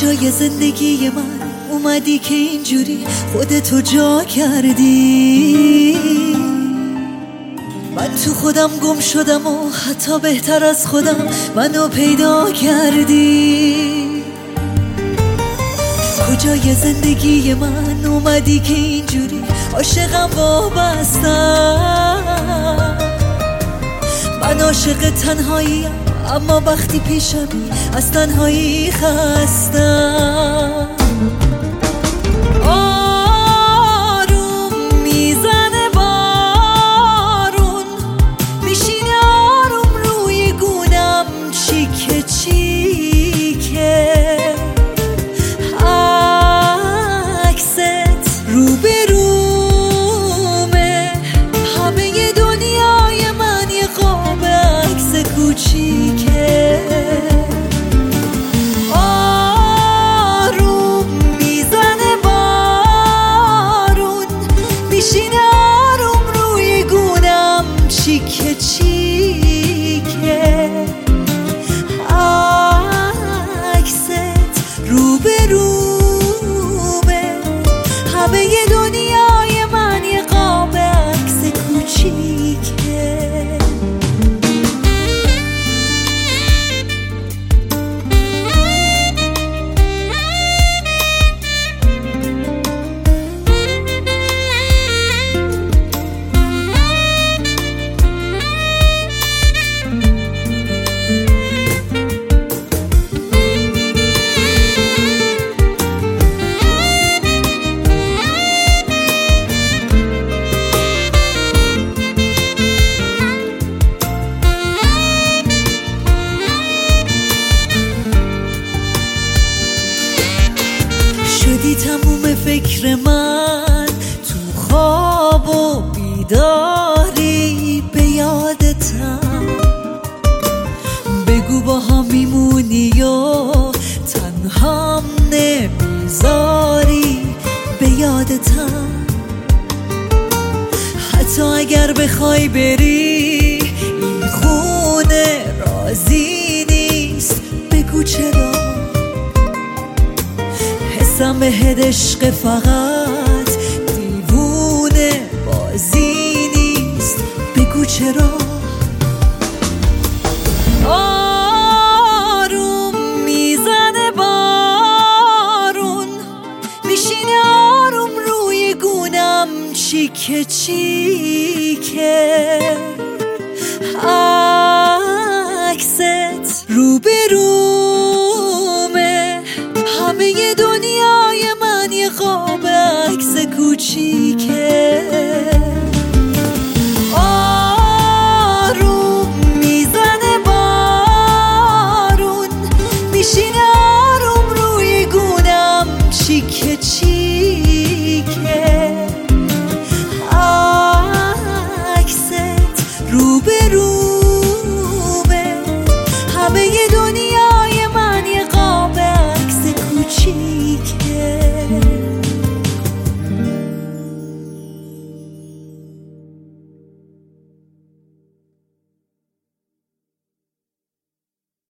کجای زندگی من اومدی که اینجوری خودتو جا کردی؟ من تو خودم گم شدم و حتی بهتر از خودم منو پیدا کردی. کجای زندگی من اومدی که اینجوری عاشقم وابستم؟ من عاشق تنهاییم اما وقتی پیشمی از تنهایی خستم. آروم میزنه بارون، میشینه آروم روی گونم چیکه چیکه. عکست روبرومه، همه دنیای من یه قاب عکس کوچیکه. آروم میزنه بارون، میشینه آروم روی گونم چیکه چیکه. عکست روبرومه، همه دنیای من یه قاب عکس کوچیکه. شدی تموم فکر من، تو خواب و بیداری به یادتم. بگو با هم میمونی و تنهام نمیذاری به یادتم. حتی اگر بخوای بری این خونه راضی نیست، بگو چرا. حسم بهت عشق فقط دیوونه بازی نیست، بگو چرا. آروم میزنه بارون، میشینه آروم روی گونم چیکه چیکه. عکست روبرو